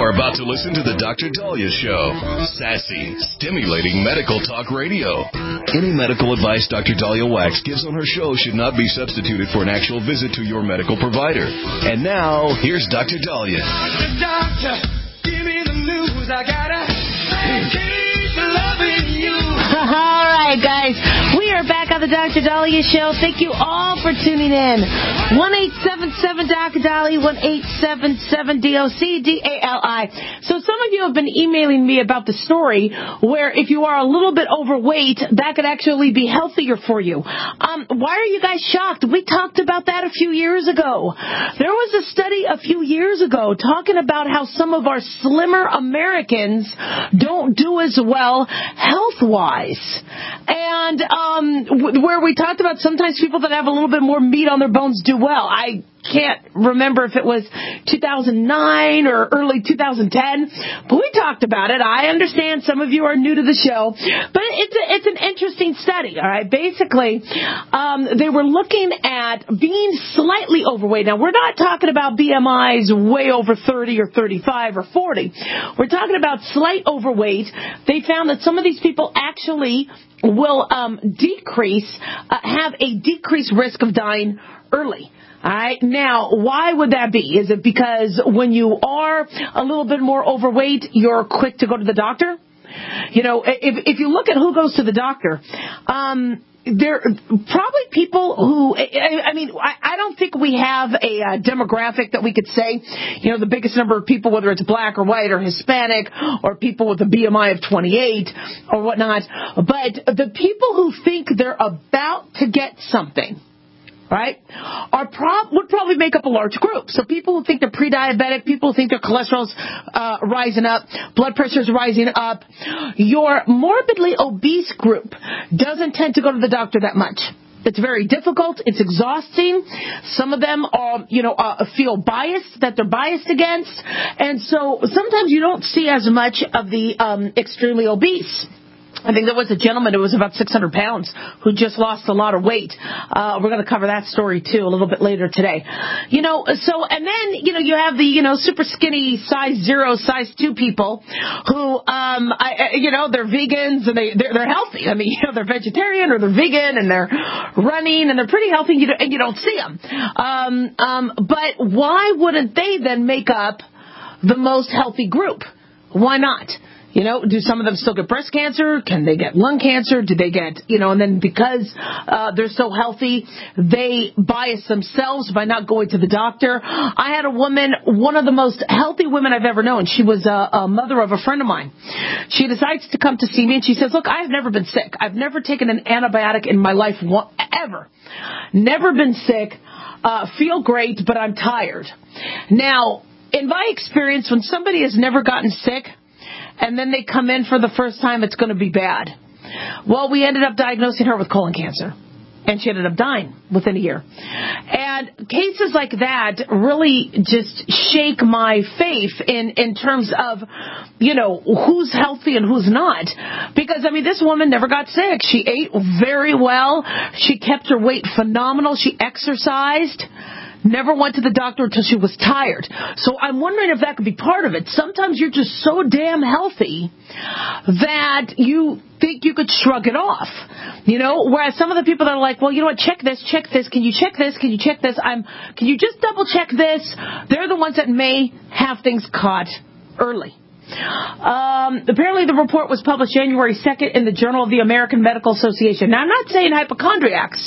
You're about to listen to the Dr. Dahlia Show. Sassy, stimulating medical talk radio. Any medical advice Dr. Dahlia Wax gives on her show should not be substituted for an actual visit to your medical provider. And now, here's Dr. Dahlia. Doctor, give me the news. I gotta keep loving you. All right, guys. We are back on the Dr. Dahlia Show. Thank you all for tuning in. 1-877-Dr. Dahlia, 1-877-DOC-DALI. So some of you have been emailing me about the story where if you are a little bit overweight, that could actually be healthier for you. Why are you guys shocked? We talked about that a few years ago. There was a study a few years ago talking about how some of our slimmer Americans don't do as well health-wise. And where we talked about sometimes people that have a little bit more meat on their bones do well. I can't remember if it was 2009 or early 2010, but we talked about it. I understand some of you are new to the show, but it's an interesting study, all right? Basically, they were looking at being slightly overweight. Now, we're not talking about BMIs way over 30 or 35 or 40. We're talking about slight overweight. They found that some of these people actually will have a decreased risk of dying early. All right. Now, why would that be? Is it because when you are a little bit more overweight, you're quick to go to the doctor? You know, if you look at who goes to the doctor, there are probably people who, I don't think we have a demographic that we could say, you know, the biggest number of people, whether it's black or white or Hispanic or people with a BMI of 28 or whatnot. But the people who think they're about to get something, right, would probably make up a large group. So people who think they're pre-diabetic, people who think their cholesterol's rising up, blood pressure's rising up. Your morbidly obese group doesn't tend to go to the doctor that much. It's very difficult. It's exhausting. Some of them are, feel biased, that they're biased against. And so sometimes you don't see as much of the extremely obese. I think there was a gentleman who was about 600 pounds who just lost a lot of weight. We're going to cover that story, too, a little bit later today. And then, you have the, super skinny size 0, size 2 people who, they're vegans and they're healthy. I mean, they're vegetarian or they're vegan and they're running and they're pretty healthy and you don't see them. But why wouldn't they then make up the most healthy group? Why not? Do some of them still get breast cancer? Can they get lung cancer? Do they get, and then because they're so healthy, they bias themselves by not going to the doctor. I had a woman, one of the most healthy women I've ever known. She was a mother of a friend of mine. She decides to come to see me, and she says, look, I've never been sick. I've never taken an antibiotic in my life ever. Never been sick. Feel great, but I'm tired. Now, in my experience, when somebody has never gotten sick, and then they come in for the first time, it's going to be bad. Well, we ended up diagnosing her with colon cancer, and she ended up dying within a year. And cases like that really just shake my faith in terms of, who's healthy and who's not. Because, this woman never got sick. She ate very well. She kept her weight phenomenal. She exercised. Never went to the doctor until she was tired. So I'm wondering if that could be part of it. Sometimes you're just so damn healthy that you think you could shrug it off. Whereas some of the people that are like, well, you know what, check this. Can you check this? Can you check this? Can you just double check this? They're the ones that may have things caught early. Apparently the report was published January 2nd in the Journal of the American Medical Association. Now, I'm not saying hypochondriacs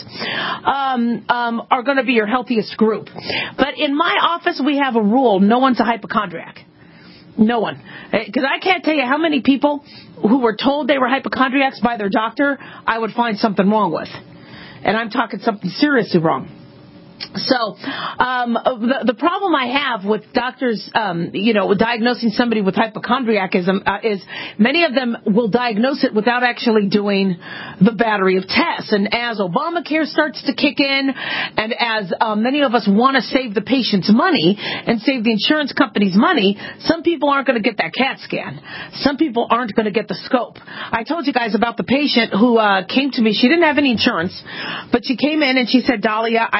are going to be your healthiest group. But in my office, we have a rule. No one's a hypochondriac. No one. Because I can't tell you how many people who were told they were hypochondriacs by their doctor I would find something wrong with. And I'm talking something seriously wrong. So, the problem I have with doctors, diagnosing somebody with hypochondriacism is many of them will diagnose it without actually doing the battery of tests. And as Obamacare starts to kick in, and as many of us want to save the patient's money and save the insurance company's money, some people aren't going to get that CAT scan. Some people aren't going to get the scope. I told you guys about the patient who came to me. She didn't have any insurance, but she came in and she said, Dahlia, I heard that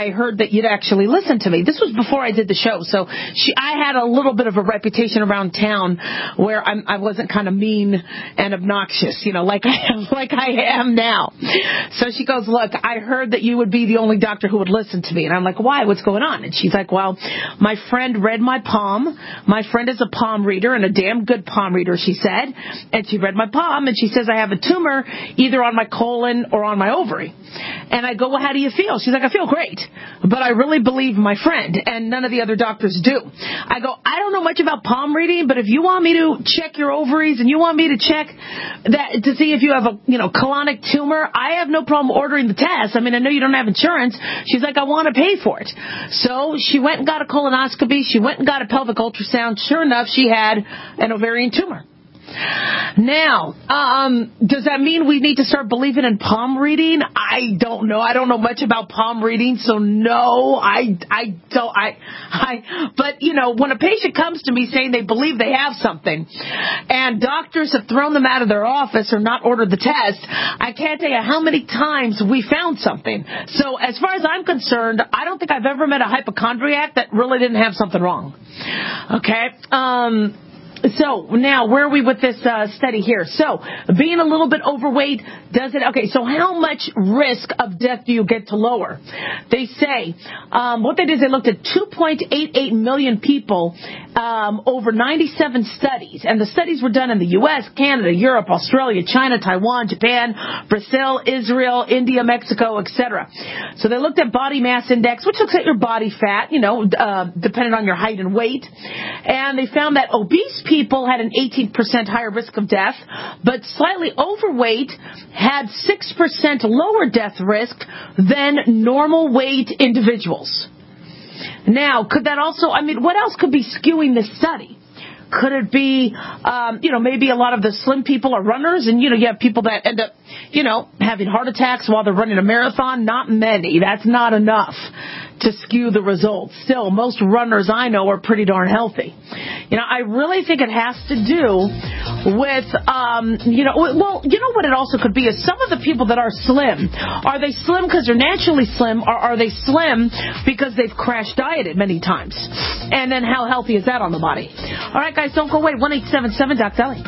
that you'd actually listen to me. This was before I did the show, so I had a little bit of a reputation around town where I wasn't kind of mean and obnoxious, like I am now. So she goes, look, I heard that you would be the only doctor who would listen to me. And I'm like, why? What's going on? And she's like, well, my friend read my palm. My friend is a palm reader and a damn good palm reader, she said. And she read my palm, and she says I have a tumor either on my colon or on my ovary. And I go, well, how do you feel? She's like, I feel great, but I really believe my friend, and none of the other doctors do. I go, I don't know much about palm reading, but if you want me to check your ovaries and you want me to check that to see if you have a colonic tumor, I have no problem ordering the test. I mean, I know you don't have insurance. She's like, I want to pay for it. So she went and got a colonoscopy. She went and got a pelvic ultrasound. Sure enough, she had an ovarian tumor. Now, does that mean we need to start believing in palm reading? I don't know. I don't know much about palm reading, so no, I don't. But when a patient comes to me saying they believe they have something, and doctors have thrown them out of their office or not ordered the test, I can't tell you how many times we found something. So as far as I'm concerned, I don't think I've ever met a hypochondriac that really didn't have something wrong. Okay. So now, where are we with this study here? So being a little bit overweight, so how much risk of death do you get to lower? They say, what they did is they looked at 2.88 million people over 97 studies. And the studies were done in the U.S., Canada, Europe, Australia, China, Taiwan, Japan, Brazil, Israel, India, Mexico, etc. So they looked at body mass index, which looks at your body fat, depending on your height and weight. And they found that obese people had an 18% higher risk of death, but slightly overweight had 6% lower death risk than normal weight individuals. Now, could that also, what else could be skewing this study? Could it be, maybe a lot of the slim people are runners, and, you have people that end up, having heart attacks while they're running a marathon? Not many. That's not enough to skew the results. Still, most runners I know are pretty darn healthy. I really think it has to do with, what it also could be is some of the people that are slim. Are they slim because they're naturally slim, or are they slim because they've crash dieted many times? And then how healthy is that on the body? All right, guys, don't go away. 1-877-DOC-DELI.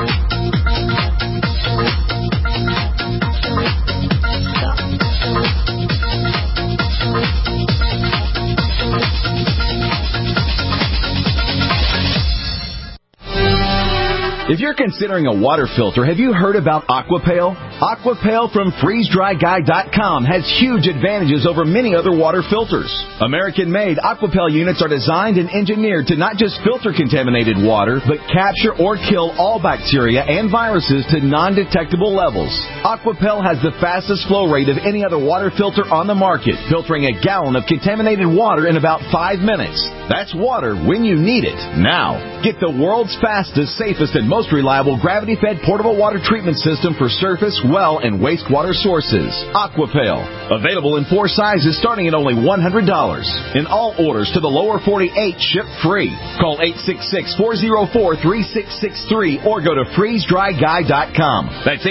If you're considering a water filter, have you heard about Aquapale? Aquapale from FreezeDryGuy.com has huge advantages over many other water filters. American-made Aquapale units are designed and engineered to not just filter contaminated water, but capture or kill all bacteria and viruses to non-detectable levels. Aquapale has the fastest flow rate of any other water filter on the market, filtering a gallon of contaminated water in about 5 minutes. That's water when you need it, now. Get the world's fastest, safest, and most reliable gravity-fed portable water treatment system for surface, well, and wastewater sources. Aquapale. Available in 4 sizes starting at only $100. And all orders to the lower 48 ship free. Call 866-404-3663 or go to FreezeDryGuy.com. That's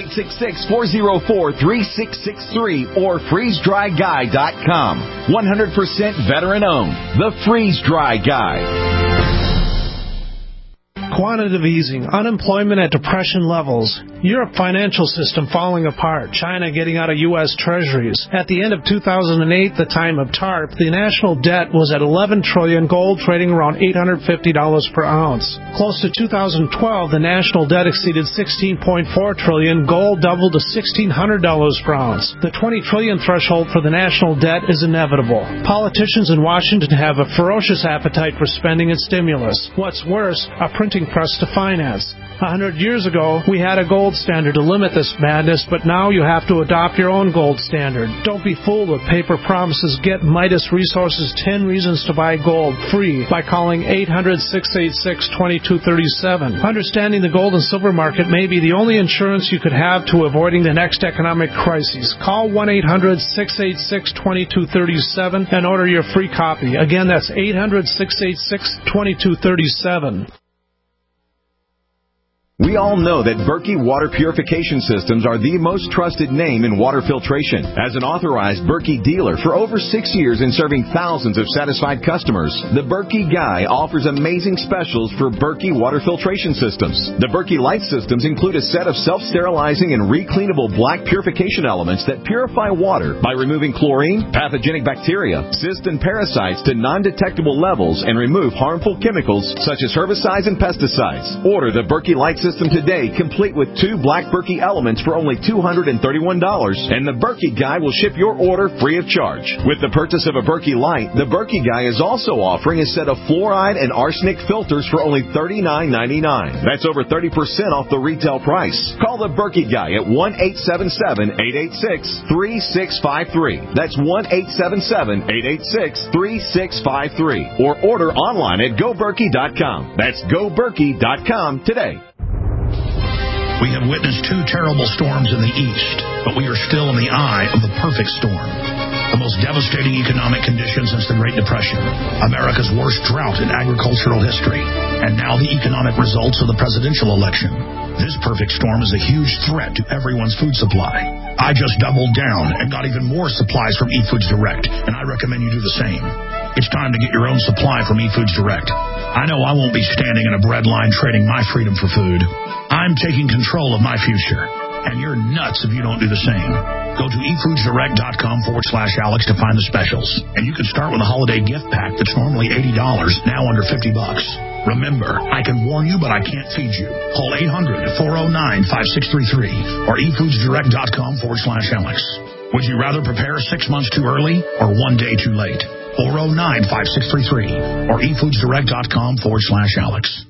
866-404-3663 or FreezeDryGuy.com. 100% veteran-owned. The Freeze Dry Guy. Quantitative easing, unemployment at depression levels, Europe financial system falling apart, China getting out of U.S. treasuries. At the end of 2008, the time of TARP, the national debt was at $11 trillion, gold trading around $850 per ounce. Close to 2012, the national debt exceeded $16.4 trillion, gold doubled to $1,600 per ounce. The $20 trillion threshold for the national debt is inevitable. Politicians in Washington have a ferocious appetite for spending and stimulus. What's worse, a printing press to finance. 100 years ago, we had a gold standard to limit this madness, but now you have to adopt your own gold standard. Don't be fooled with paper promises. Get Midas Resources 10 Reasons to Buy Gold free by calling 800-686-2237. Understanding the gold and silver market may be the only insurance you could have to avoiding the next economic crisis. Call 1-800-686-2237 and order your free copy. Again, that's 800-686-2237. We all know that Berkey Water Purification Systems are the most trusted name in water filtration. As an authorized Berkey dealer for over 6 years and serving thousands of satisfied customers, the Berkey Guy offers amazing specials for Berkey Water Filtration Systems. The Berkey Light Systems include a set of self-sterilizing and recleanable black purification elements that purify water by removing chlorine, pathogenic bacteria, cysts, and parasites to non-detectable levels and remove harmful chemicals such as herbicides and pesticides. Order the Berkey Light System today, complete with 2 black Berkey elements for only $231, and the Berkey Guy will ship your order free of charge. With the purchase of a Berkey Light, the Berkey Guy is also offering a set of fluoride and arsenic filters for only $39.99. That's over 30% off the retail price. Call the Berkey Guy at 1-877-886-3653. That's 1-877-886-3653. Or order online at GoBerkey.com. That's GoBerkey.com today. We have witnessed 2 terrible storms in the east, but we are still in the eye of the perfect storm. The most devastating economic conditions since the Great Depression, America's worst drought in agricultural history, and now the economic results of the presidential election. This perfect storm is a huge threat to everyone's food supply. I just doubled down and got even more supplies from eFoods Direct, and I recommend you do the same. It's time to get your own supply from eFoods Direct. I know I won't be standing in a bread line trading my freedom for food. I'm taking control of my future, and you're nuts if you don't do the same. Go to eFoodsDirect.com/Alex to find the specials. And you can start with a holiday gift pack that's normally $80, now under $50. Remember, I can warn you, but I can't feed you. Call 800-409-5633 or eFoodsDirect.com/Alex. Would you rather prepare 6 months too early or 1 day too late? 409-5633 or eFoodsDirect.com/Alex.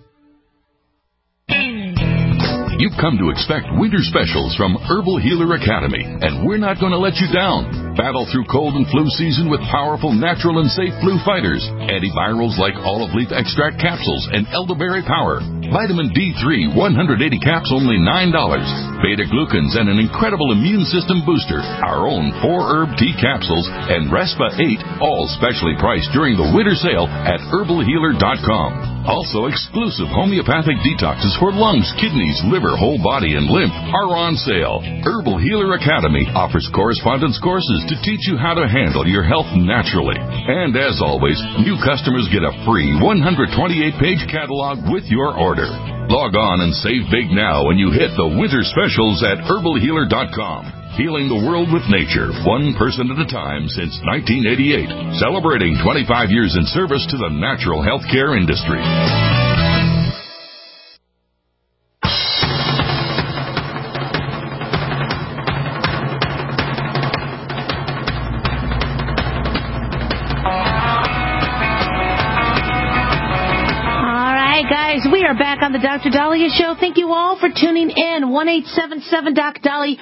You've come to expect winter specials from Herbal Healer Academy, and we're not going to let you down. Battle through cold and flu season with powerful, natural, and safe flu fighters. Antivirals like olive leaf extract capsules and elderberry power. Vitamin D3, 180 caps, only $9. Beta-glucans and an incredible immune system booster. Our own 4-herb tea capsules and Respa 8, all specially priced during the winter sale at herbalhealer.com. Also, exclusive homeopathic detoxes for lungs, kidneys, liver, whole body, and lymph are on sale. Herbal Healer Academy offers correspondence courses to teach you how to handle your health naturally. And as always, new customers get a free 128-page catalog with your order. Log on and save big now when you hit the winter specials at herbalhealer.com. Healing the world with nature, one person at a time since 1988. Celebrating 25 years in service to the natural healthcare industry. We are back on the Dr. Dahlia Show. Thank you all for tuning in. 1-877-DOC-DALI,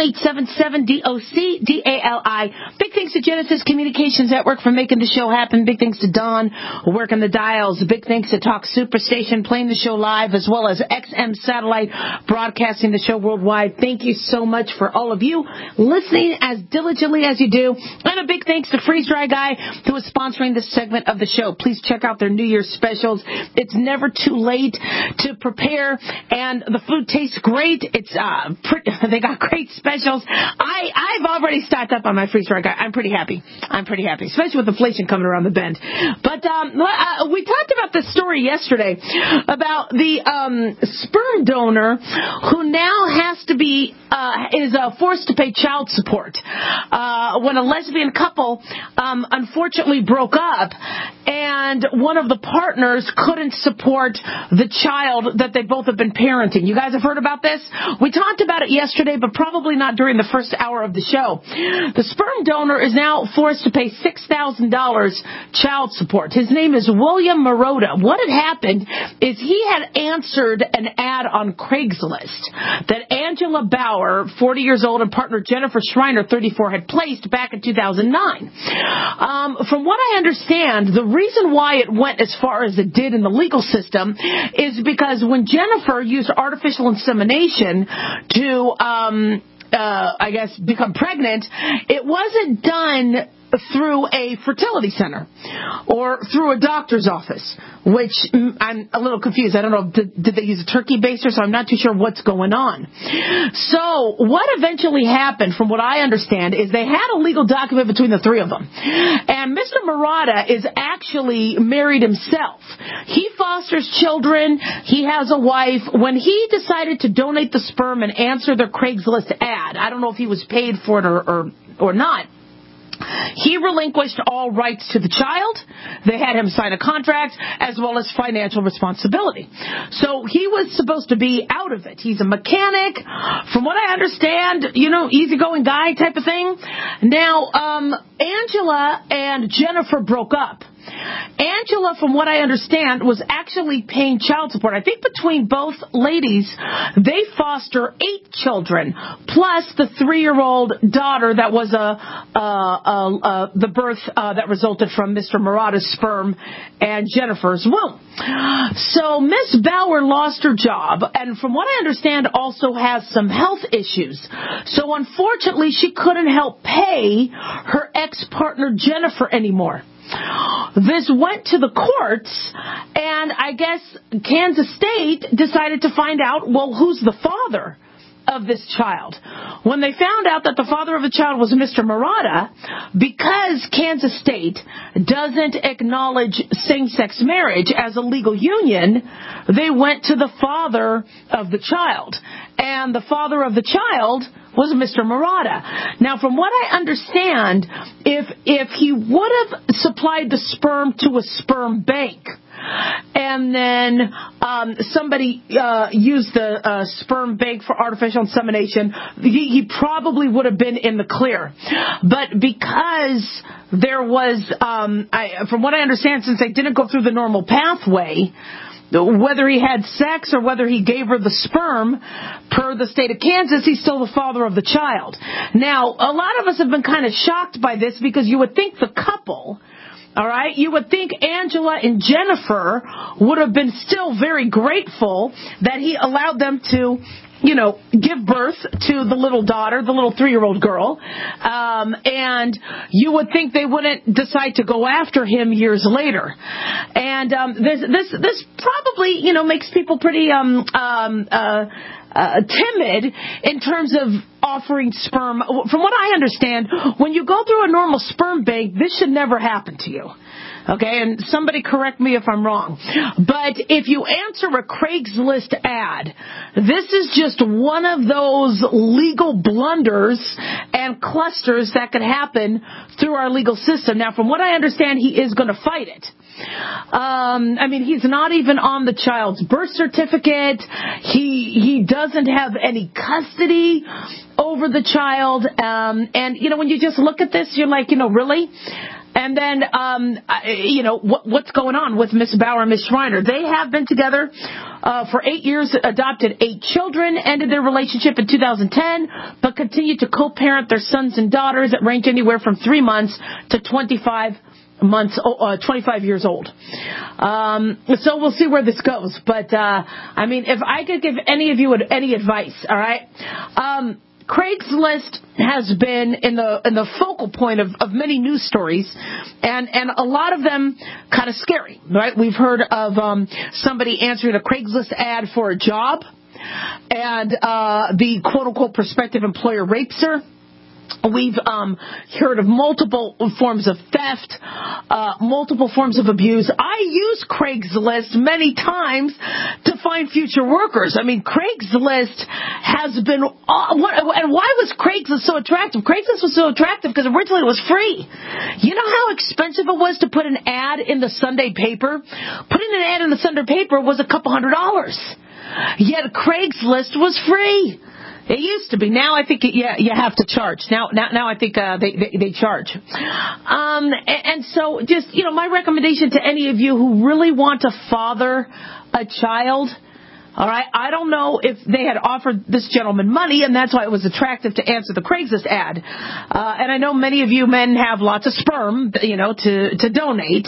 1-877-DOC-DALI. Big thanks to Genesis Communications Network for making the show happen. Big thanks to Don working the dials. Big thanks to Talk Superstation playing the show live, as well as XM Satellite broadcasting the show worldwide. Thank you so much for all of you listening as diligently as you do. And a big thanks to Freeze Dry Guy, who is sponsoring this segment of the show. Please check out their New Year's specials. It's never too late to prepare, and the food tastes great. It's they got great specials. I've already stocked up on my Freeze Dry Guy. I'm pretty happy, especially with inflation coming around the bend. But we talked about this story yesterday about the sperm donor who now has to be is forced to pay child support when a lesbian couple unfortunately broke up, and one of the partners couldn't support the child that they both have been parenting. You guys have heard about this? We talked about it yesterday, but probably not during the first hour of the show. The sperm donor is now forced to pay $6,000 child support. His name is William Marotta. What had happened is he had answered an ad on Craigslist that Angela Bauer, 40 years old, and partner Jennifer Schreiner, 34, had placed back in 2009. From what I understand, the reason why it went as far as it did in the legal system is because when Jennifer used artificial insemination to, become pregnant, it wasn't done through a fertility center or through a doctor's office, which I'm a little confused. I don't know, did they use a turkey baster? So I'm not too sure what's going on. So what eventually happened, from what I understand, is they had a legal document between the three of them. And Mr. Murata is actually married himself. He fosters children. He has a wife. When he decided to donate the sperm and answer their Craigslist ad, I don't know if he was paid for it or not, he relinquished all rights to the child. They had him sign a contract as well as financial responsibility. So he was supposed to be out of it. He's a mechanic. From what I understand, easygoing guy type of thing. Now, Angela and Jennifer broke up. Angela, from what I understand, was actually paying child support. I think between both ladies, they foster 8 children, plus the 3-year-old daughter that was the birth that resulted from Mr. Murata's sperm and Jennifer's womb. So Miss Bauer lost her job, and from what I understand, also has some health issues. So unfortunately, she couldn't help pay her ex-partner Jennifer anymore. This went to the courts, and I guess Kansas State decided to find out, well, who's the father of this child? When they found out that the father of the child was Mr. Murata, because Kansas State doesn't acknowledge same-sex marriage as a legal union, they went to the father of the child. And the father of the child was Mr. Murata. Now, from what I understand, if he would have supplied the sperm to a sperm bank, and then somebody used the sperm bank for artificial insemination, he probably would have been in the clear. But because there was, from what I understand, since they didn't go through the normal pathway, whether he had sex or whether he gave her the sperm, per the state of Kansas, he's still the father of the child. Now, a lot of us have been kind of shocked by this, because you would think the couple, all right, you would think Angela and Jennifer would have been still very grateful that he allowed them to, give birth to the little daughter, the little 3-year-old girl. And you would think they wouldn't decide to go after him years later. And this probably, makes people pretty timid in terms of offering sperm. From what I understand, when you go through a normal sperm bank, this should never happen to you. Okay, and somebody correct me if I'm wrong. But if you answer a Craigslist ad, this is just one of those legal blunders and clusters that could happen through our legal system. Now, from what I understand, he is going to fight it. He's not even on the child's birth certificate. He doesn't have any custody over the child. And when you just look at this, you're like, really? And then, what's going on with Miss Bauer and Miss Schreiner? They have been together for 8 years, adopted 8 children, ended their relationship in 2010, but continued to co-parent their sons and daughters that range anywhere from 3 months to 25 years old. So we'll see where this goes. But, if I could give any of you any advice, all right? Craigslist has been in the focal point of many news stories, and a lot of them kind of scary, right? We've heard of somebody answering a Craigslist ad for a job, and the quote-unquote prospective employer rapes her. We've heard of multiple forms of theft, multiple forms of abuse. I use Craigslist many times to find future workers. Craigslist has been... and why was Craigslist so attractive? Craigslist was so attractive because originally it was free. You know how expensive it was to put an ad in the Sunday paper? Putting an ad in the Sunday paper was a couple $100. Yet Craigslist was free. It used to be. Now I think you have to charge. Now I think they charge. And so just, my recommendation to any of you who really want to father a child, all right, I don't know if they had offered this gentleman money, and that's why it was attractive to answer the Craigslist ad. And I know many of you men have lots of sperm, to donate.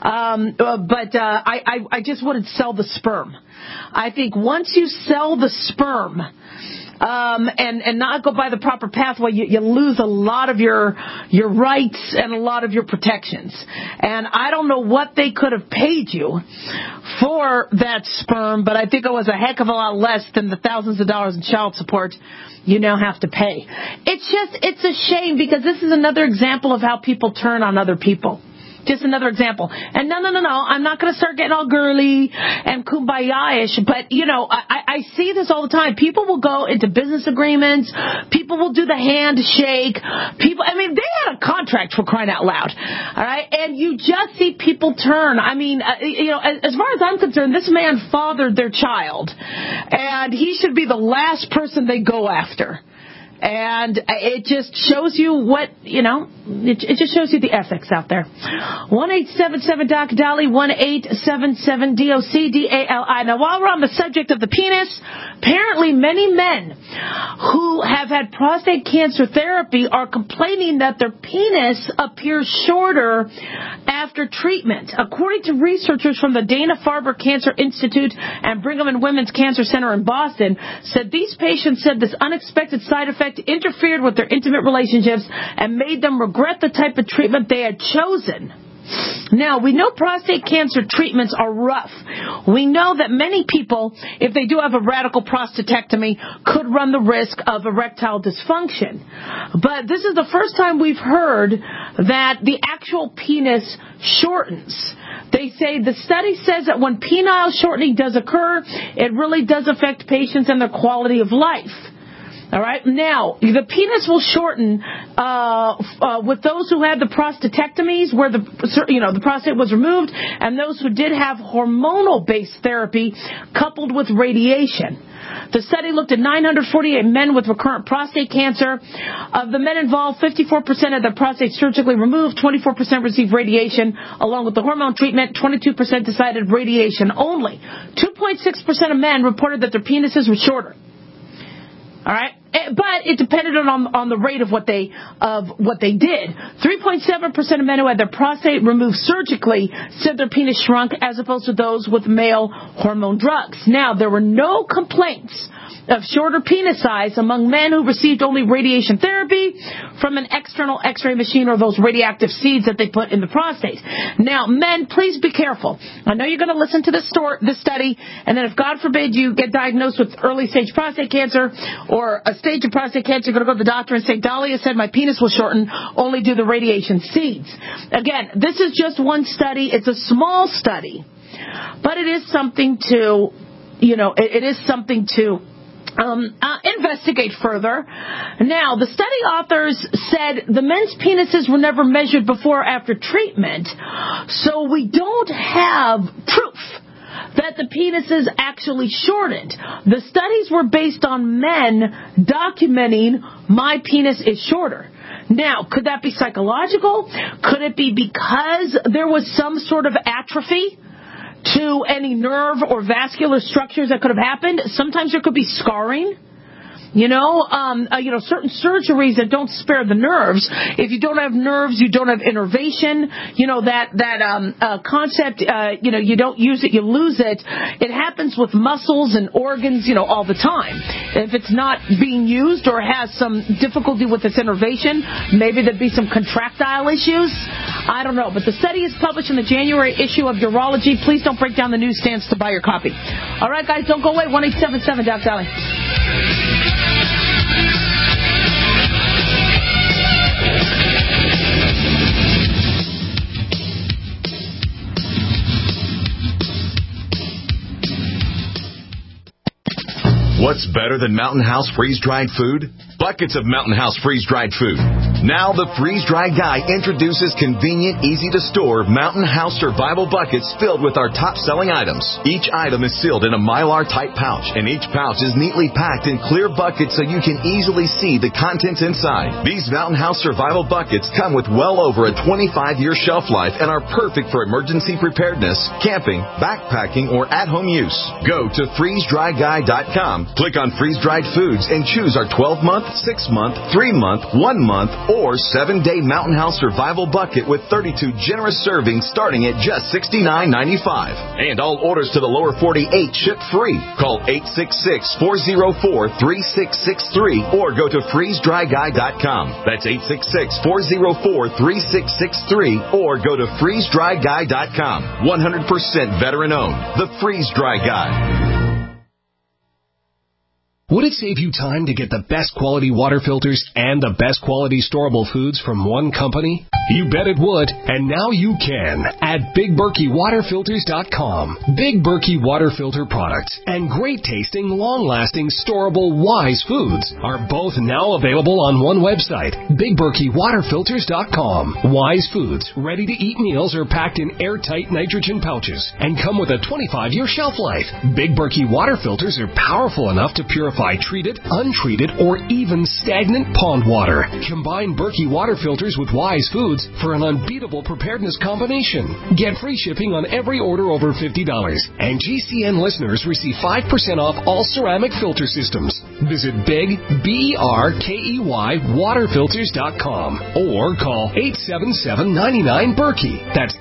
But I just wouldn't sell the sperm. I think once you sell the sperm, and not go by the proper pathway, you lose a lot of your rights and a lot of your protections. And I don't know what they could have paid you for that sperm, but I think it was a heck of a lot less than the thousands of dollars in child support you now have to pay. It's a shame, because this is another example of how people turn on other people. Just another example. And no, I'm not going to start getting all girly and kumbaya-ish, but, I see this all the time. People will go into business agreements. People will do the handshake. They had a contract, for crying out loud. All right? And you just see people turn. As far as I'm concerned, this man fathered their child, and he should be the last person they go after. And it just shows you it just shows you the ethics out there. 1-877-DOC-DOLLY, 1-877-DOC-DALI. Now, while we're on the subject of the penis, apparently many men who have had prostate cancer therapy are complaining that their penis appears shorter after treatment. According to researchers from the Dana-Farber Cancer Institute and Brigham and Women's Cancer Center in Boston, these patients said this unexpected side effect interfered with their intimate relationships and made them regret the type of treatment they had chosen. Now, we know prostate cancer treatments are rough. We know that many people, if they do have a radical prostatectomy, could run the risk of erectile dysfunction. But this is the first time we've heard that the actual penis shortens. They say the study says that when penile shortening does occur, it really does affect patients and their quality of life. All right. Now, the penis will shorten with those who had the prostatectomies, where the prostate was removed, and those who did have hormonal-based therapy coupled with radiation. The study looked at 948 men with recurrent prostate cancer. Of the men involved, 54% had their prostate surgically removed, 24% received radiation along with the hormone treatment, 22% decided radiation only. 2.6% of men reported that their penises were shorter. All right, but it depended on the rate of what they did. 3.7% of men who had their prostate removed surgically said their penis shrunk, as opposed to those with male hormone drugs. Now, there were no complaints of shorter penis size among men who received only radiation therapy from an external X-ray machine or those radioactive seeds that they put in the prostate. Now, men, please be careful. I know you're going to listen to this study, and then if, God forbid, you get diagnosed with early-stage prostate cancer or a stage of prostate cancer, you're going to go to the doctor and say, Dahlia said my penis will shorten, only do the radiation seeds. Again, this is just one study. It's a small study, but it is something to, investigate further. Now, the study authors said the men's penises were never measured before or after treatment, so we don't have proof that the penises actually shortened. The studies were based on men documenting my penis is shorter. Now, could that be psychological? Could it be because there was some sort of atrophy to any nerve or vascular structures that could have happened? Sometimes there could be scarring. Certain surgeries that don't spare the nerves. If you don't have nerves, you don't have innervation. That concept, you don't use it, you lose it. It happens with muscles and organs, all the time. If it's not being used or has some difficulty with its innervation, maybe there'd be some contractile issues. I don't know. But the study is published in the January issue of Urology. Please don't break down the newsstands to buy your copy. All right, guys, don't go away. 1-877-DOC-DOLLY. What's better than Mountain House freeze-dried food? Buckets of Mountain House freeze-dried food. Now the freeze-dried guy introduces convenient, easy-to-store Mountain House survival buckets filled with our top-selling items. Each item is sealed in a Mylar-type pouch, and each pouch is neatly packed in clear buckets so you can easily see the contents inside. These Mountain House survival buckets come with well over a 25-year shelf life and are perfect for emergency preparedness, camping, backpacking, or at-home use. Go to freezedryguy.com, click on freeze-dried foods, and choose our 12-month, 6-month, 3-month, 1-month, or 7-day Mountain House Survival Bucket with 32 generous servings starting at just $69.95. And all orders to the lower 48 ship free. Call 866-404-3663 or go to freezedryguy.com. That's 866-404-3663 or go to freezedryguy.com. 100% veteran owned. The Freeze Dry Guy. Would it save you time to get the best quality water filters and the best quality storable foods from one company? You bet it would, and now you can at BigBerkeyWaterFilters.com. Big Berkey Water Filter products and great tasting, long-lasting, storable Wise foods are both now available on one website, BigBerkeyWaterFilters.com. Wise foods, ready-to-eat meals are packed in airtight nitrogen pouches and come with a 25-year shelf life. Big Berkey Water Filters are powerful enough to purify treated, untreated, or even stagnant pond water. Combine Berkey Water Filters with Wise foods for an unbeatable preparedness combination. Get free shipping on every order over $50. And GCN listeners receive 5% off all ceramic filter systems. Visit Big, BERKEY, waterfilters.com or call 877-99-BERKEY. That's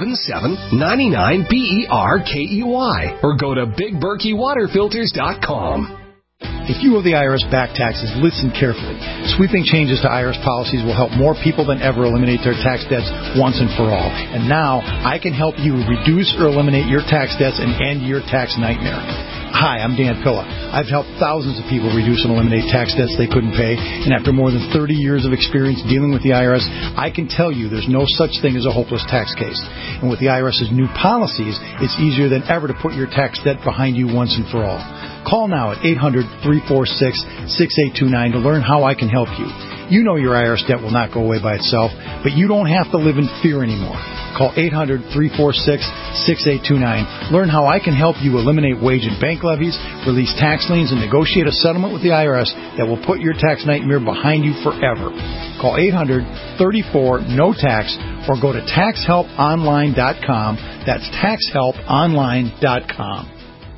877-99-BERKEY or go to BigBerkeyWaterFilters.com. If you owe the IRS back taxes, listen carefully. Sweeping changes to IRS policies will help more people than ever eliminate their tax debts once and for all. And now, I can help you reduce or eliminate your tax debts and end your tax nightmare. Hi, I'm Dan Pilla. I've helped thousands of people reduce and eliminate tax debts they couldn't pay, and after more than 30 years of experience dealing with the IRS, I can tell you there's no such thing as a hopeless tax case. And with the IRS's new policies, it's easier than ever to put your tax debt behind you once and for all. Call now at 800-346-6829 to learn how I can help you. You know your IRS debt will not go away by itself, but you don't have to live in fear anymore. Call 800-346-6829. Learn how I can help you eliminate wage and bank levies, release tax liens, and negotiate a settlement with the IRS that will put your tax nightmare behind you forever. Call 800-34-NO-TAX or go to TaxHelpOnline.com. That's TaxHelpOnline.com.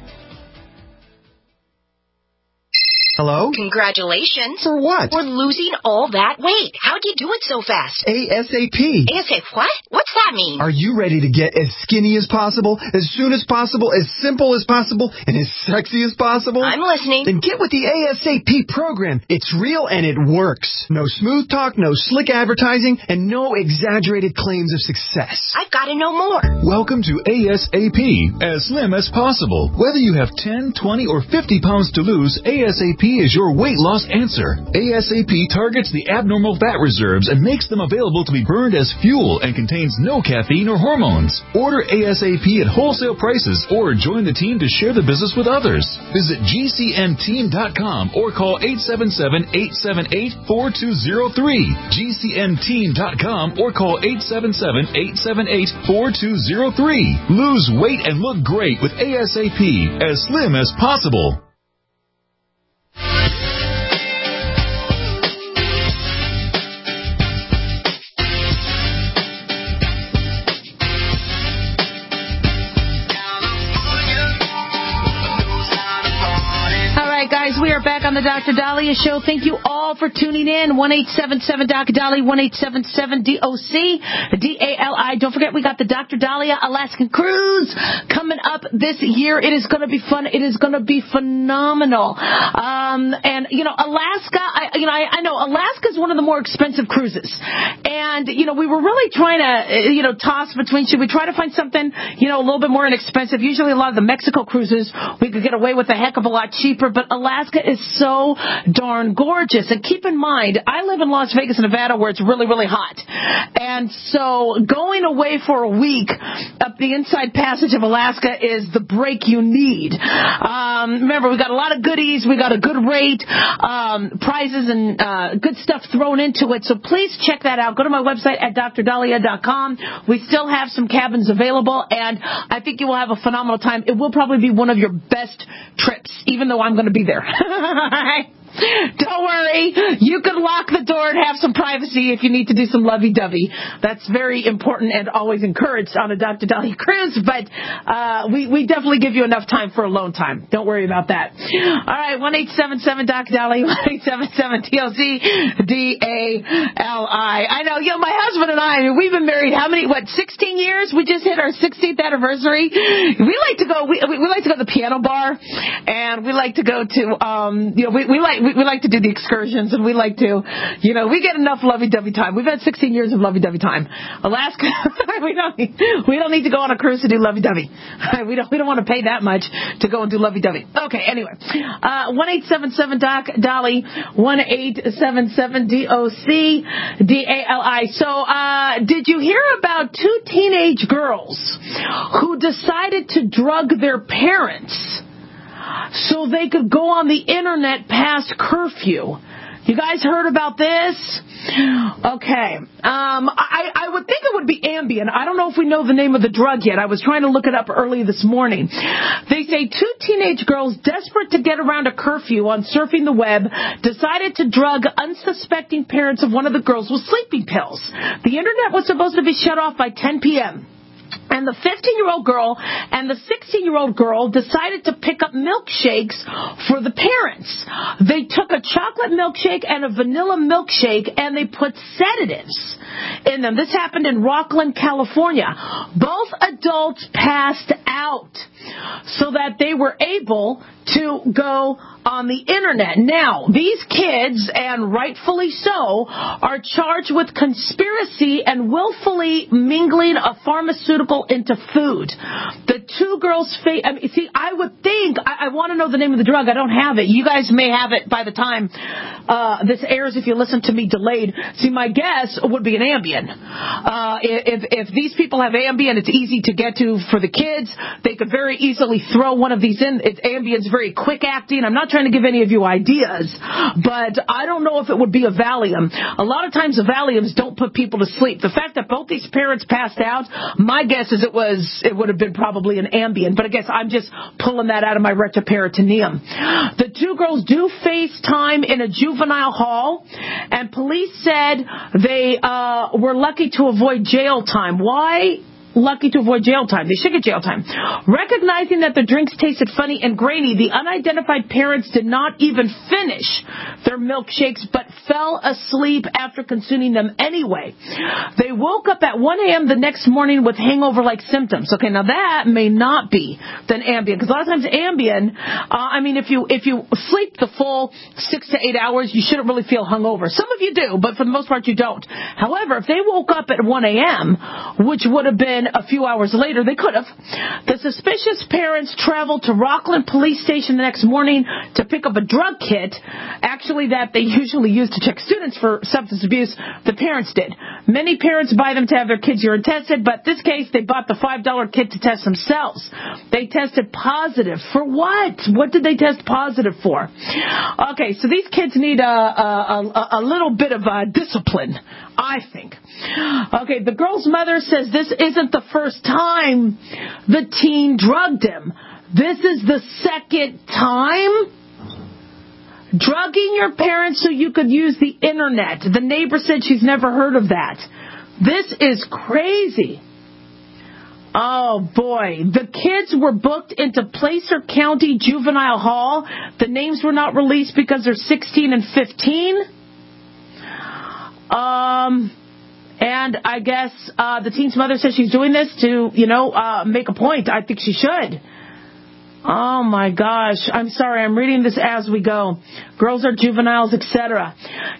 Hello? Congratulations. For what? For losing all that weight. How'd you do it so fast? ASAP. ASAP what? What's that mean? Are you ready to get as skinny as possible, as soon as possible, as simple as possible, and as sexy as possible? I'm listening. Then get with the ASAP program. It's real and it works. No smooth talk, no slick advertising, and no exaggerated claims of success. I've got to know more. Welcome to ASAP, as slim as possible. Whether you have 10, 20, or 50 pounds to lose, ASAP is your weight loss answer. ASAP targets the abnormal fat reserves and makes them available to be burned as fuel and contains no caffeine or hormones. Order ASAP at wholesale prices or join the team to share the business with others. Visit GCNteam.com or call 877-878-4203. GCNteam.com or call 877-878-4203. Lose weight and look great with ASAP, as slim as possible. Guys, we are back on the Dr. Dahlia Show. Thank you all for tuning in. 1-877-Dr. 1-877-DOC-DALI. Don't forget, we got the Dr. Dahlia Alaskan Cruise coming up this year. It is going to be fun. It is going to be phenomenal. And, you know, Alaska, I know Alaska is one of the more expensive cruises. And, you know, we were really trying to, toss between, should we try to find something, a little bit more inexpensive? Usually a lot of the Mexico cruises, we could get away with a heck of a lot cheaper, but Alaska is so darn gorgeous. And keep in mind, I live in Las Vegas, Nevada, where it's really, really hot. And so going away for a week up the Inside Passage of Alaska is the break you need. Remember, we got a lot of goodies. We got a good rate, prizes, and good stuff thrown into it. So please check that out. Go to my website at drdahlia.com. We still have some cabins available, and I think you will have a phenomenal time. It will probably be one of your best trips, even though I'm going to be there. Don't worry. You can lock the door and have some privacy if you need to do some lovey-dovey. That's very important and always encouraged on a Dr. Dahlia cruise, but we definitely give you enough time for alone time. Don't worry about that. All right, 1-877-DOC-DALI, 1-877-TLC-DALI. I know, my husband and I, we've been married 16 years? We just hit our 16th anniversary. We like to go to the piano bar, and we like to go to, we like to do the excursions, and we like to, we get enough lovey-dovey time. We've had 16 years of lovey-dovey time. Alaska, we don't need to go on a cruise to do lovey-dovey. We don't want to pay that much to go and do lovey-dovey. Okay, anyway. 1-877-DOC-DALI, 1-877-DOC-DALI. So, did you hear about 2 teenage girls who decided to drug their parents so they could go on the internet past curfew? You guys heard about this? Okay. I would think it would be Ambien. I don't know if we know the name of the drug yet. I was trying to look it up early this morning. They say 2 teenage girls desperate to get around a curfew on surfing the web decided to drug unsuspecting parents of one of the girls with sleeping pills. The internet was supposed to be shut off by 10 p.m. And the 15-year-old girl and the 16-year-old girl decided to pick up milkshakes for the parents. They took a chocolate milkshake and a vanilla milkshake, and they put sedatives in them. This happened in Rockland, California. Both adults passed out so that they were able to go on the internet. Now, these kids, and rightfully so, are charged with conspiracy and willfully mingling a pharmaceutical into food. The 2 girls' I would think, I want to know the name of the drug. I don't have it. You guys may have it by the time this airs if you listen to me delayed. See, my guess would be an Ambien. If these people have Ambien, it's easy to get to for the kids. They could very easily throw one of these in. Ambien's very quick acting. I'm not trying to give any of you ideas, but I don't know if it would be a Valium. A lot of times the Valiums don't put people to sleep. The fact that both these parents passed out, my guess is it would have been probably an Ambien, but I guess I'm just pulling that out of my retroperitoneum. The 2 girls do face time in a juvenile hall, and police said they were lucky to avoid jail time. Why? Lucky to avoid jail time. They should get jail time. Recognizing that the drinks tasted funny and grainy, the unidentified parents did not even finish their milkshakes but fell asleep after consuming them anyway. They woke up at 1 a.m. the next morning with hangover-like symptoms. Okay, now that may not be an Ambien, because a lot of times Ambien, if you sleep the full 6 to 8 hours, you shouldn't really feel hungover. Some of you do, but for the most part you don't. However, if they woke up at 1 a.m., which would have been a few hours later, they could have. The suspicious parents traveled to Rockland Police Station the next morning to pick up a drug kit, actually that they usually use to check students for substance abuse. The parents did. Many parents buy them to have their kids urine tested, but in this case, they bought the $5 kit to test themselves. They tested positive. For what? What did they test positive for? Okay, so these kids need a little bit of discipline, I think. Okay, the girl's mother says this isn't the first time the teen drugged him. This is the second time? Drugging your parents so you could use the internet. The neighbor said she's never heard of that. This is crazy. Oh, boy. The kids were booked into Placer County Juvenile Hall. The names were not released because they're 16 and 15. And I guess the teen's mother says she's doing this to, make a point. I think she should. Oh, my gosh. I'm sorry. I'm reading this as we go. Girls are juveniles, etc.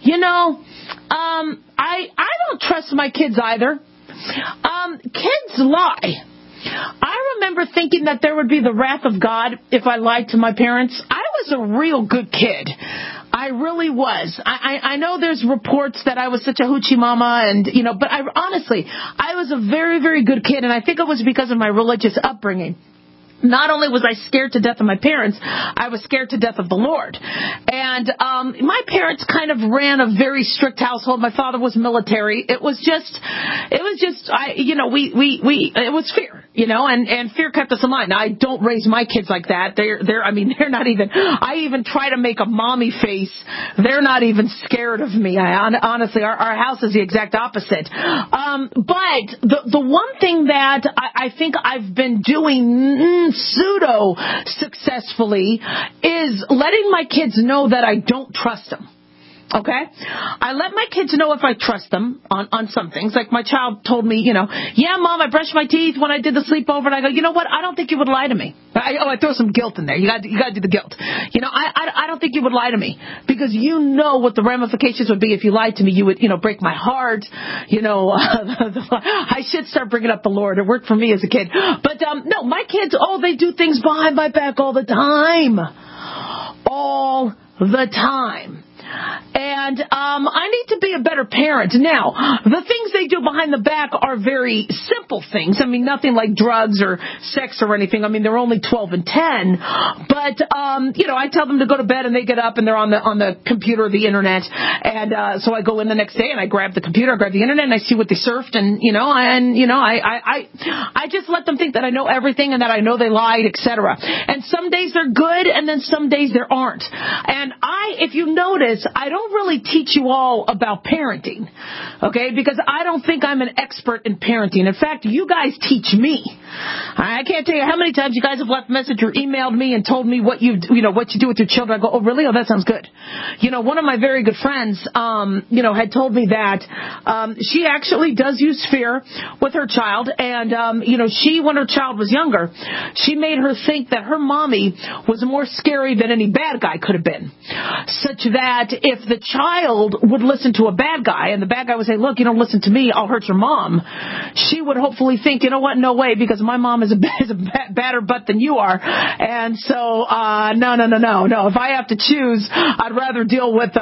I don't trust my kids either. Kids lie. I remember thinking that there would be the wrath of God if I lied to my parents. I was a real good kid. I really was. I know there's reports that I was such a hoochie mama but honestly, I was a very, very good kid, and I think it was because of my religious upbringing. Not only was I scared to death of my parents, I was scared to death of the Lord. And my parents kind of ran a very strict household. My father was military. It was fear. You know, and fear kept us in line. Now, I don't raise my kids like that. They're not even, I even try to make a mommy face. They're not even scared of me. Honestly, our house is the exact opposite. But the one thing that I think I've been doing pseudo successfully is letting my kids know that I don't trust them. Okay? I let my kids know if I trust them on some things. Like my child told me, you know, yeah, Mom, I brushed my teeth when I did the sleepover. And I go, you know what? I don't think you would lie to me. I throw some guilt in there. You got to do the guilt. You know, I don't think you would lie to me because you know what the ramifications would be if you lied to me. You would, you know, break my heart. You know, I should start bringing up the Lord. It worked for me as a kid. But, no, my kids, they do things behind my back all the time. All the time. And I need to be a better parent. Now, the things they do behind the back are very simple things. I mean, nothing like drugs or sex or anything. I mean, they're only 12 and 10. But, you know, I tell them to go to bed and they get up and they're on the computer or the internet. And so I go in the next day and I grab the computer, I grab the internet, and I see what they surfed. And, I just let them think that I know everything and that I know they lied, etc. And some days they're good and then some days there aren't. And if you notice, I don't really teach you all about parenting, okay, because I don't think I'm an expert in parenting. In fact, you guys teach me. I can't tell you how many times you guys have left a message or emailed me and told me what you do with your children. I go, oh, really? Oh, that sounds good. You know, one of my very good friends, had told me that she actually does use fear with her child. And, when her child was younger, she made her think that her mommy was more scary than any bad guy could have been, such that if the child would listen to a bad guy and the bad guy would say, look, you don't listen to me, I'll hurt your mom, she would hopefully think, you know what, no way, because my mom is a badder butt than you are. And so, no. If I have to choose, I'd rather deal with,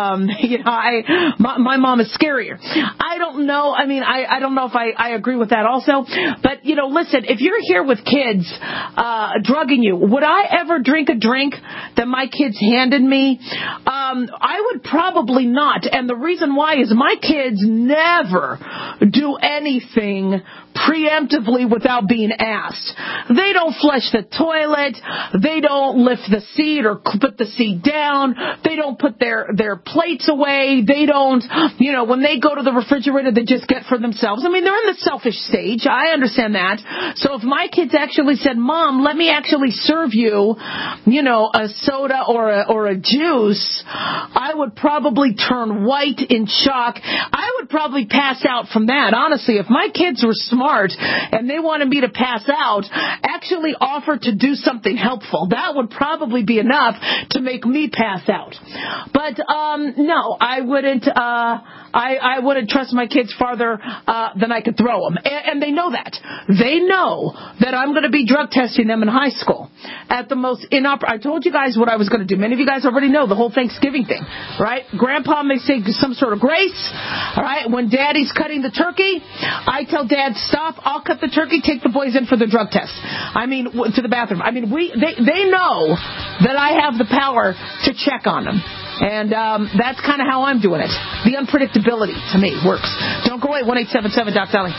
my mom is scarier. I don't know. I mean, I don't know if I agree with that also. But, listen, if you're here with kids, drugging you, would I ever drink a drink that my kids handed me? I would probably not. And the reason why is my kids never do anything preemptively without being asked. They don't flush the toilet. They don't lift the seat or put the seat down. They don't put their plates away. They don't, when they go to the refrigerator, they just get for themselves. I mean, they're in the selfish stage. I understand that. So if my kids actually said, Mom, let me actually serve you, a soda or a juice, I would probably turn white in shock. I would probably pass out from that. Honestly, if my kids were smart and they wanted me to pass out, actually offer to do something helpful, that would probably be enough to make me pass out. But no, I wouldn't. I wouldn't trust my kids farther than I could throw them, and they know that. They know that I'm going to be drug testing them in high school at the most I told you guys what I was going to do. Many of you guys already know the whole Thanksgiving thing, right? Grandpa may say some sort of grace, all right? When Daddy's cutting the turkey, I tell Dad, stop, I'll cut the turkey, take the boys in for the drug test. I mean, to the bathroom. I mean, they know that I have the power to check on them. And that's kind of how I'm doing it. The unpredictability, to me, works. Don't go away, 1-877-DOC-SALLY.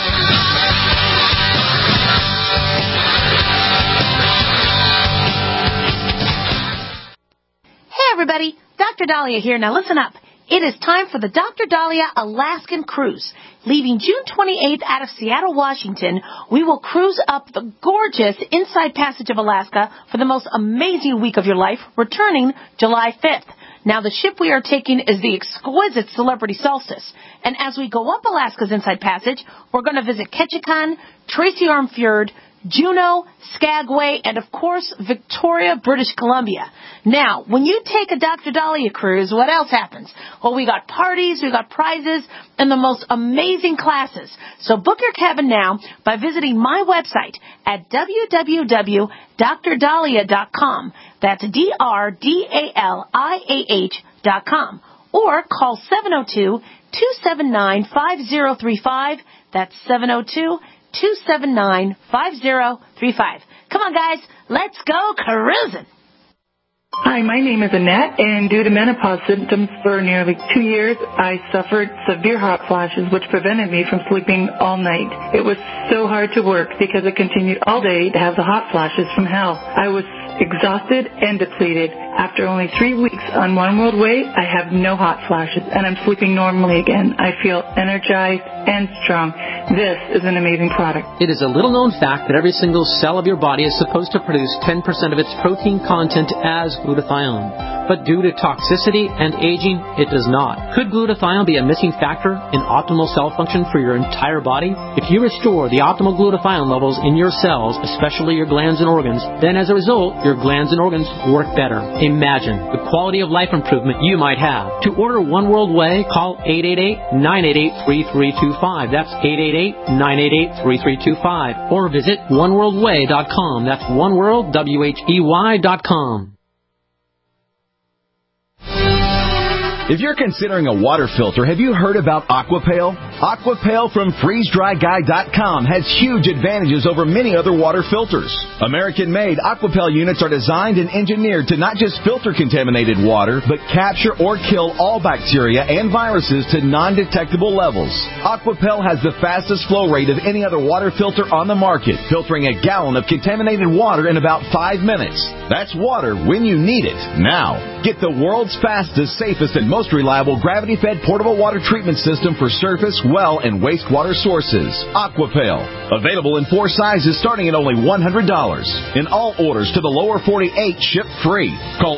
Hey, everybody. Dr. Dahlia here. Now, listen up. It is time for the Dr. Dahlia Alaskan Cruise. Leaving June 28th out of Seattle, Washington, we will cruise up the gorgeous Inside Passage of Alaska for the most amazing week of your life, returning July 5th. Now, the ship we are taking is the exquisite Celebrity Solstice. And as we go up Alaska's Inside Passage, we're going to visit Ketchikan, Tracy Arm Fjord, Juneau, Skagway, and, of course, Victoria, British Columbia. Now, when you take a Dr. Dahlia cruise, what else happens? Well, we got parties, we got prizes, and the most amazing classes. So book your cabin now by visiting my website at www.drdahlia.com. That's DRDALIAH.com. Or call 702-279-5035. That's 702-279-5035. Come on, guys. Let's go cruising. Hi, my name is Annette, and due to menopause symptoms for nearly 2 years, I suffered severe hot flashes, which prevented me from sleeping all night. It was so hard to work because I continued all day to have the hot flashes from hell. I was exhausted and depleted. After only 3 weeks on One World Way, I have no hot flashes, and I'm sleeping normally again. I feel energized and strong. This is an amazing product. It is a little-known fact that every single cell of your body is supposed to produce 10% of its protein content as glutathione. But due to toxicity and aging, it does not. Could glutathione be a missing factor in optimal cell function for your entire body? If you restore the optimal glutathione levels in your cells, especially your glands and organs, then as a result, your glands and organs work better. Imagine the quality of life improvement you might have. To order One World Way, call 888-988-3325. That's 888-988-3325. Or visit oneworldway.com. That's oneworldwhey.com. If you're considering a water filter, have you heard about Aquapale? Aquapale from FreezeDryGuy.com has huge advantages over many other water filters. American-made Aquapale units are designed and engineered to not just filter contaminated water, but capture or kill all bacteria and viruses to non-detectable levels. Aquapale has the fastest flow rate of any other water filter on the market, filtering a gallon of contaminated water in about 5 minutes. That's water when you need it, now. Get the world's fastest, safest, and most reliable gravity-fed portable water treatment system for surface, well, and wastewater sources. Aquapale. Available in 4 sizes starting at only $100. In all orders to the lower 48, ship free. Call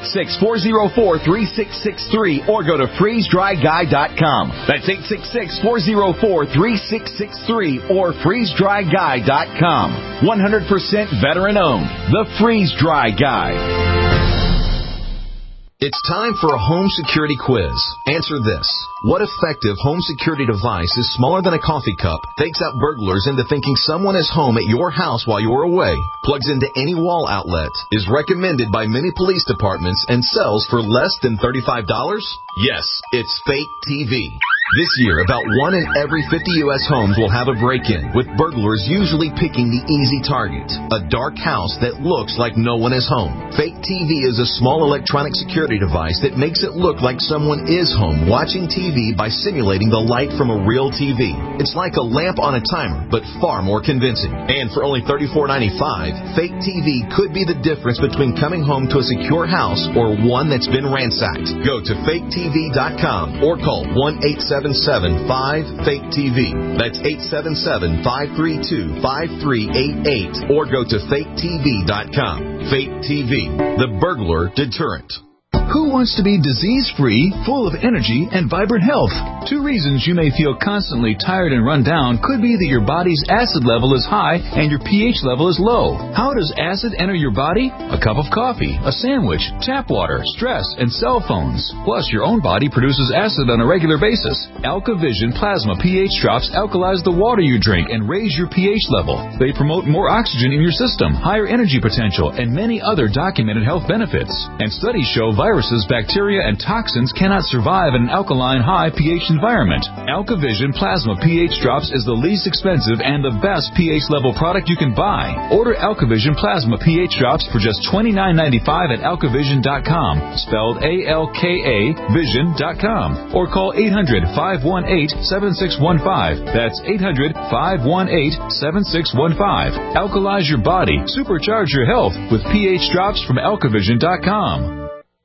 866-404-3663 or go to freezedryguy.com. That's 866-404-3663 or freezedryguy.com. 100% veteran-owned. The Freeze Dry Guy. It's time for a home security quiz. Answer this. What effective home security device is smaller than a coffee cup, fakes out burglars into thinking someone is home at your house while you're away, plugs into any wall outlet, is recommended by many police departments, and sells for less than $35? Yes, it's Fake TV. This year, about 1 in every 50 U.S. homes will have a break-in, with burglars usually picking the easy target, a dark house that looks like no one is home. Fake TV is a small electronic security device that makes it look like someone is home watching TV by simulating the light from a real TV. It's like a lamp on a timer, but far more convincing. And for only $34.95, Fake TV could be the difference between coming home to a secure house or one that's been ransacked. Go to faketv.com or call 1-877-5-FAKE-TV. That's 877-532-5388 or go to faketv.com. Fake TV, the burglar deterrent. Who wants to be disease-free, full of energy, and vibrant health? 2 reasons you may feel constantly tired and run down could be that your body's acid level is high and your pH level is low. How does acid enter your body? A cup of coffee, a sandwich, tap water, stress, and cell phones. Plus, your own body produces acid on a regular basis. AlkaVision Plasma pH drops alkalize the water you drink and raise your pH level. They promote more oxygen in your system, higher energy potential, and many other documented health benefits. And studies show viruses, bacteria, and toxins cannot survive in an alkaline high pH environment. AlkaVision Plasma pH Drops is the least expensive and the best pH level product you can buy. Order AlkaVision Plasma pH Drops for just $29.95 at alkavision.com, spelled A-L-K-A vision.com, or call 800-518-7615. That's 800-518-7615. Alkalize your body. Supercharge your health with pH Drops from alkavision.com.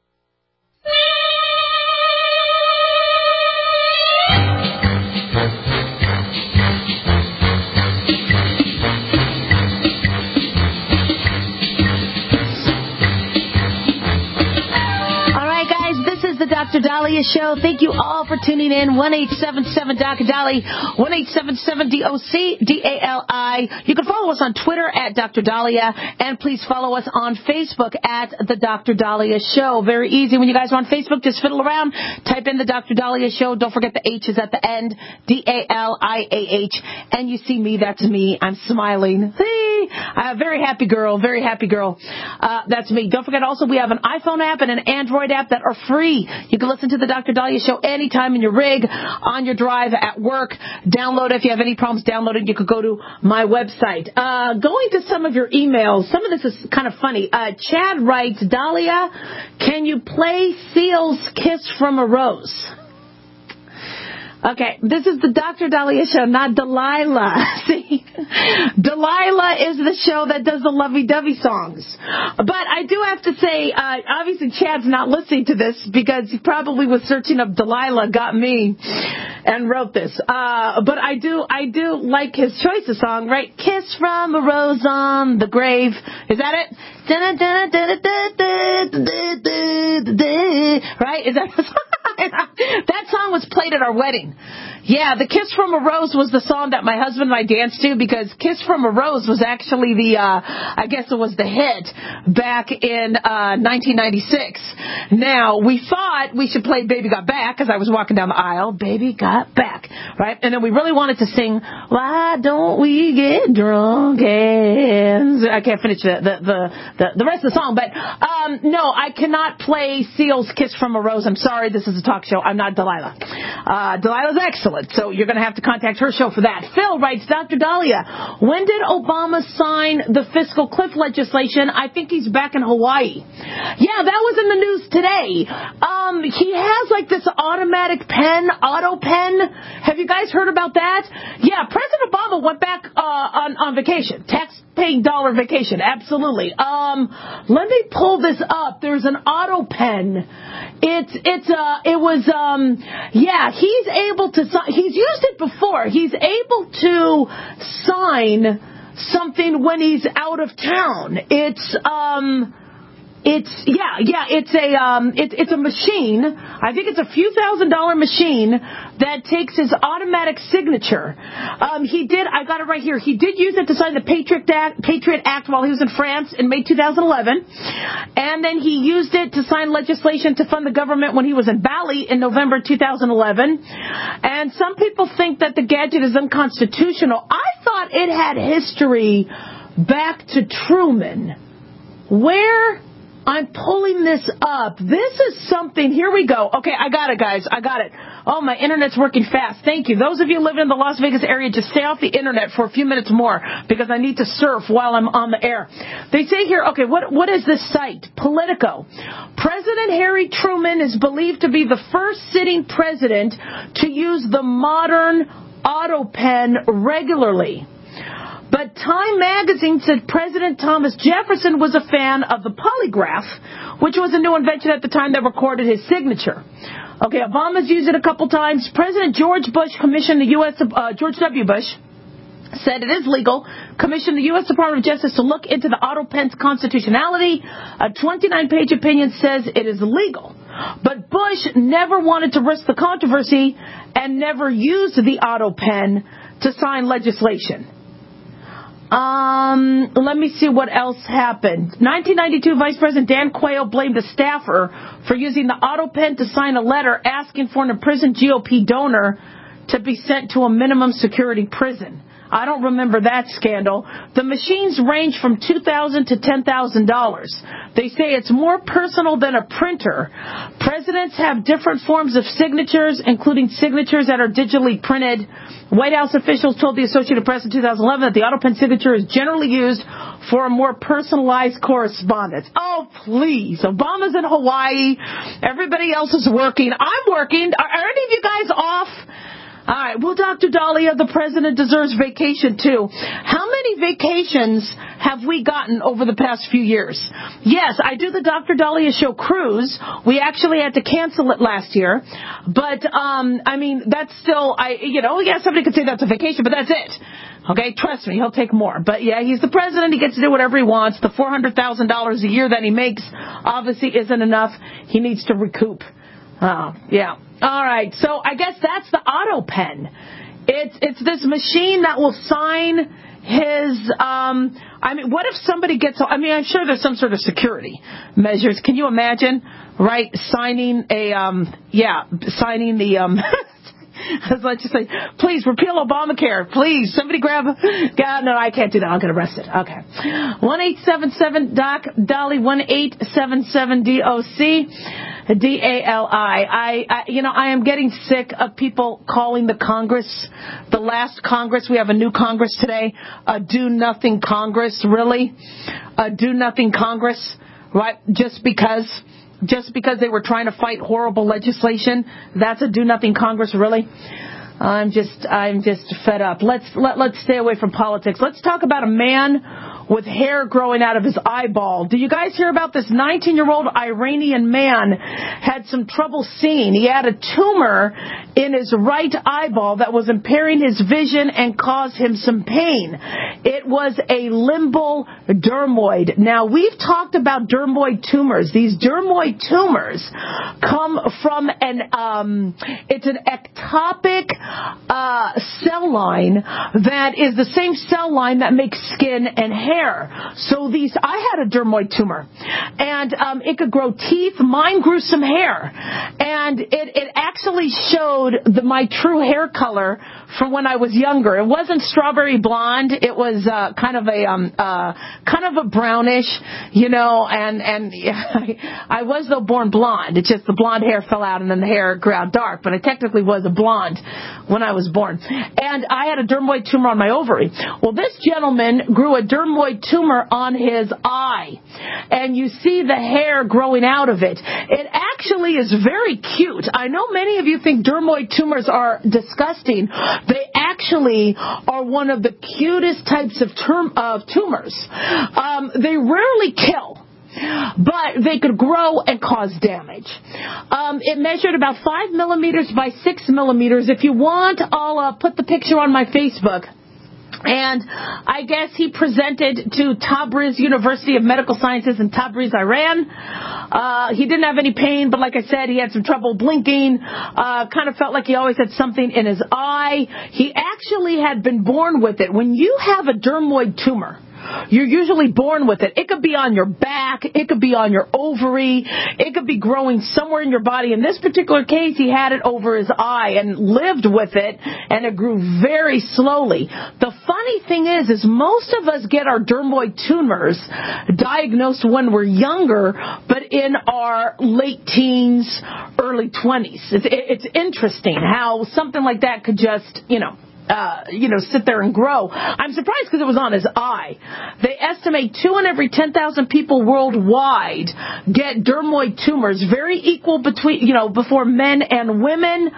Dr. Daliah Show. Thank you all for tuning in. 1-877-Dr. Dali, 1-877-DOC-DALI. You can follow us on Twitter at Dr. Daliah, and please follow us on Facebook at The Dr. Daliah Show. Very easy. When you guys are on Facebook, just fiddle around, type in The Dr. Daliah Show. Don't forget the H is at the end, D-A-L-I-A-H. And you see me, that's me. I'm smiling. Very happy girl. Very happy girl. That's me. Don't forget also we have an iPhone app and an Android app that are free. You can listen to the Dr. Dahlia Show anytime in your rig, on your drive, at work. Download it. If you have any problems downloading, you could go to my website. Going to some of your emails. Some of this is kind of funny. Chad writes, Dahlia, can you play Seal's Kiss from a Rose? Okay, this is the Dr. Dahlia Show, not Delilah. See, Delilah is the show that does the lovey-dovey songs. But I do have to say, obviously Chad's not listening to this because he probably was searching up Delilah Got Me and wrote this. But I do like his choice of song, right? Kiss from a Rose on the Grave. Is that it? Right? Is that the song? That song was played at our wedding. Yeah, the Kiss from a Rose was the song that my husband and I danced to because Kiss from a Rose was actually I guess it was the hit back in 1996. Now, we thought we should play Baby Got Back because I was walking down the aisle. Baby Got Back, right? And then we really wanted to sing, Why Don't We Get Drunk? And I can't finish the rest of the song, but no, I cannot play Seal's Kiss from a Rose. I'm sorry, this is a talk show. I'm not Delilah. Delilah's excellent, so you're going to have to contact her show for that. Phil writes, Dr. Dahlia, when did Obama sign the fiscal cliff legislation? I think he's back in Hawaii. Yeah, that was in the news today. He has like this automatic pen, auto pen. Have you guys heard about that? Yeah, President Obama went back on vacation, tax-paying dollar vacation. Absolutely. Let me pull this up. There's an auto pen. He's able to sign. He's used it before. He's able to sign something when he's out of town. It's a machine. I think it's a few $1,000 machine that takes his automatic signature. I got it right here. He did use it to sign the Patriot Act while he was in France in May 2011. And then he used it to sign legislation to fund the government when he was in Bali in November 2011. And some people think that the gadget is unconstitutional. I thought it had history back to Truman. Where I'm pulling this up. This is something. Here we go. Okay, I got it, guys. I got it. Oh, my internet's working fast. Thank you. Those of you living in the Las Vegas area, just stay off the internet for a few minutes more because I need to surf while I'm on the air. They say here, okay, what is this site? Politico. President Harry Truman is believed to be the first sitting president to use the modern auto pen regularly. But Time magazine said President Thomas Jefferson was a fan of the polygraph, which was a new invention at the time that recorded his signature. Okay, Obama's used it a couple times. President George Bush commissioned the George W. Bush said it is legal, commissioned the U.S. Department of Justice to look into the auto pen's constitutionality. A 29-page opinion says it is illegal. But Bush never wanted to risk the controversy and never used the auto pen to sign legislation. Let me see what else happened. 1992, Vice President Dan Quayle blamed a staffer for using the auto pen to sign a letter asking for an imprisoned GOP donor to be sent to a minimum security prison. I don't remember that scandal. The machines range from $2,000 to $10,000. They say it's more personal than a printer. Presidents have different forms of signatures, including signatures that are digitally printed. White House officials told the Associated Press in 2011 that the auto pen signature is generally used for a more personalized correspondence. Oh, please. Obama's in Hawaii. Everybody else is working. I'm working. Are any of you guys off? All right. Well, Dr. Dahlia, the president deserves vacation, too. How many vacations have we gotten over the past few years? Yes, I do the Dr. Dahlia Show cruise. We actually had to cancel it last year. But, that's still, somebody could say that's a vacation, but that's it. Okay, trust me, he'll take more. But, yeah, he's the president. He gets to do whatever he wants. The $400,000 a year that he makes obviously isn't enough. He needs to recoup. Yeah. All right, so I guess that's the auto pen. It's this machine that will sign his, what if somebody gets, I'm sure there's some sort of security measures. Can you imagine, right, signing the, Let's just say, please repeal Obamacare. Please, somebody grab. God, no, I can't do that. I'll get arrested. Okay. 1-877-DOC-DOLLY, 1-877-DOC. DALI. I am getting sick of people calling the Congress, the last Congress. We have a new Congress today. A do-nothing Congress, really? A do-nothing Congress, right? Just because they were trying to fight horrible legislation, that's a do-nothing Congress, really? I'm just fed up. Let's stay away from politics. Let's talk about a man with hair growing out of his eyeball. Do you guys hear about this 19-year-old Iranian man had some trouble seeing? He had a tumor in his right eyeball that was impairing his vision and caused him some pain. It was a limbal dermoid. Now, we've talked about dermoid tumors. These dermoid tumors come from it's an ectopic cell line that is the same cell line that makes skin and hair. So I had a dermoid tumor, and it could grow teeth. Mine grew some hair, and it actually showed my true hair color from when I was younger. It wasn't strawberry blonde. It was kind of a brownish, and I was though born blonde. It's just the blonde hair fell out and then the hair grew out dark, but I technically was a blonde when I was born. And I had a dermoid tumor on my ovary. Well, this gentleman grew a dermoid tumor on his eye, and you see the hair growing out of it. It actually is very cute. I know many of you think dermoid tumors are disgusting. They actually are one of the cutest types of tumors. They rarely kill, but they could grow and cause damage. It measured about 5 millimeters by 6 millimeters. If you want, I'll put the picture on my Facebook. And I guess he presented to Tabriz University of Medical Sciences in Tabriz, Iran. He didn't have any pain, but like I said, he had some trouble blinking. Kind of felt like he always had something in his eye. He actually had been born with it. When you have a dermoid tumor, you're usually born with it. It could be on your back. It could be on your ovary. It could be growing somewhere in your body. In this particular case, he had it over his eye and lived with it, and it grew very slowly. The funny thing is most of us get our dermoid tumors diagnosed when we're younger, but in our late teens, early 20s. It's interesting how something like that could just, sit there and grow. I'm surprised because it was on his eye. They estimate 2 in every 10,000 people worldwide get dermoid tumors, very equal before men and women.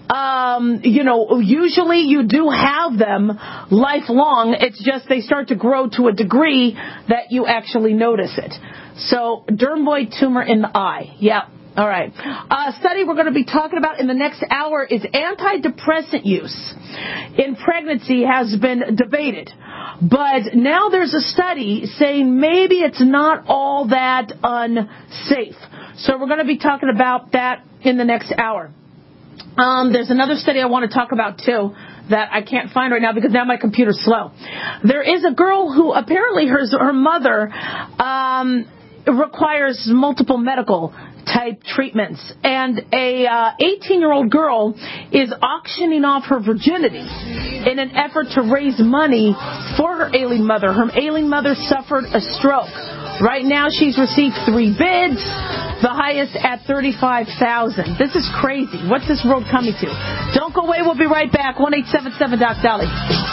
Usually you do have them lifelong. It's just they start to grow to a degree that you actually notice it. So dermoid tumor in the eye. Yep. All right. A study we're going to be talking about in the next hour is antidepressant use in pregnancy has been debated. But now there's a study saying maybe it's not all that unsafe. So we're going to be talking about that in the next hour. There's another study I want to talk about, too, that I can't find right now because now my computer's slow. There is a girl who apparently her mother requires multiple medical type treatments, and a 18-year-old girl is auctioning off her virginity in an effort to raise money for her ailing mother. Her ailing mother suffered a stroke. Right now she's received 3 bids, the highest at $35,000. This is crazy. What's this world coming to? Don't go away. We'll be right back. 1-877-DOC-DOLLY.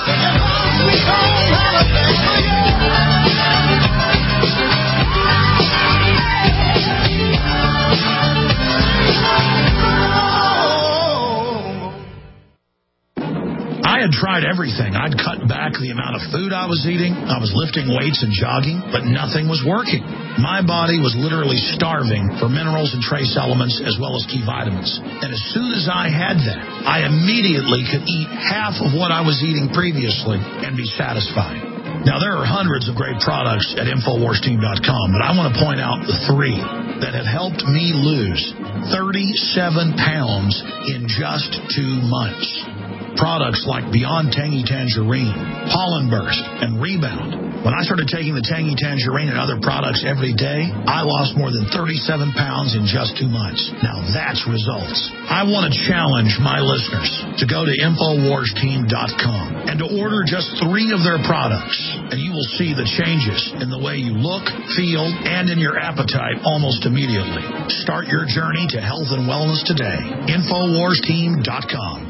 I had tried everything. I'd cut back the amount of food I was eating. I was lifting weights and jogging, but nothing was working. My body was literally starving for minerals and trace elements as well as key vitamins. And as soon as I had that, I immediately could eat half of what I was eating previously and be satisfied. Now, there are hundreds of great products at InfoWarsTeam.com, but I want to point out the 3 that have helped me lose 37 pounds in just 2 months. Products like Beyond Tangy Tangerine, Pollen Burst, and Rebound. When I started taking the Tangy Tangerine and other products every day, I lost more than 37 pounds in just 2 months. Now that's results. I want to challenge my listeners to go to InfoWarsTeam.com and to order just 3 of their products, and you will see the changes in the way you look, feel, and in your appetite almost immediately. Start your journey to health and wellness today. InfoWarsTeam.com.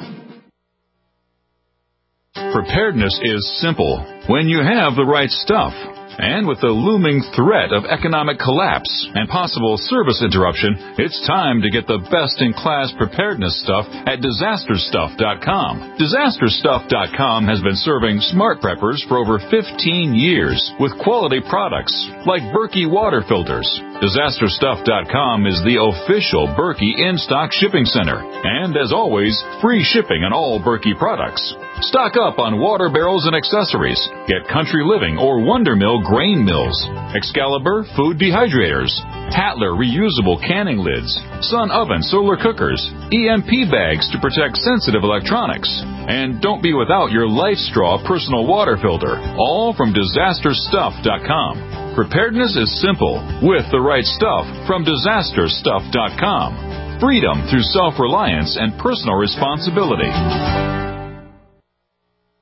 Preparedness is simple when you have the right stuff. And with the looming threat of economic collapse and possible service interruption, it's time to get the best-in-class preparedness stuff at DisasterStuff.com. DisasterStuff.com has been serving smart preppers for over 15 years with quality products like Berkey water filters. DisasterStuff.com is the official Berkey in-stock shipping center. And as always, free shipping on all Berkey products. Stock up on water barrels and accessories. Get Country Living or Wonder Mill grain mills, Excalibur food dehydrators, Tatler reusable canning lids, Sun oven solar cookers, EMP bags to protect sensitive electronics. And don't be without your Life Straw personal water filter, all from DisasterStuff.com. Preparedness is simple with the right stuff from DisasterStuff.com. Freedom through self-reliance and personal responsibility.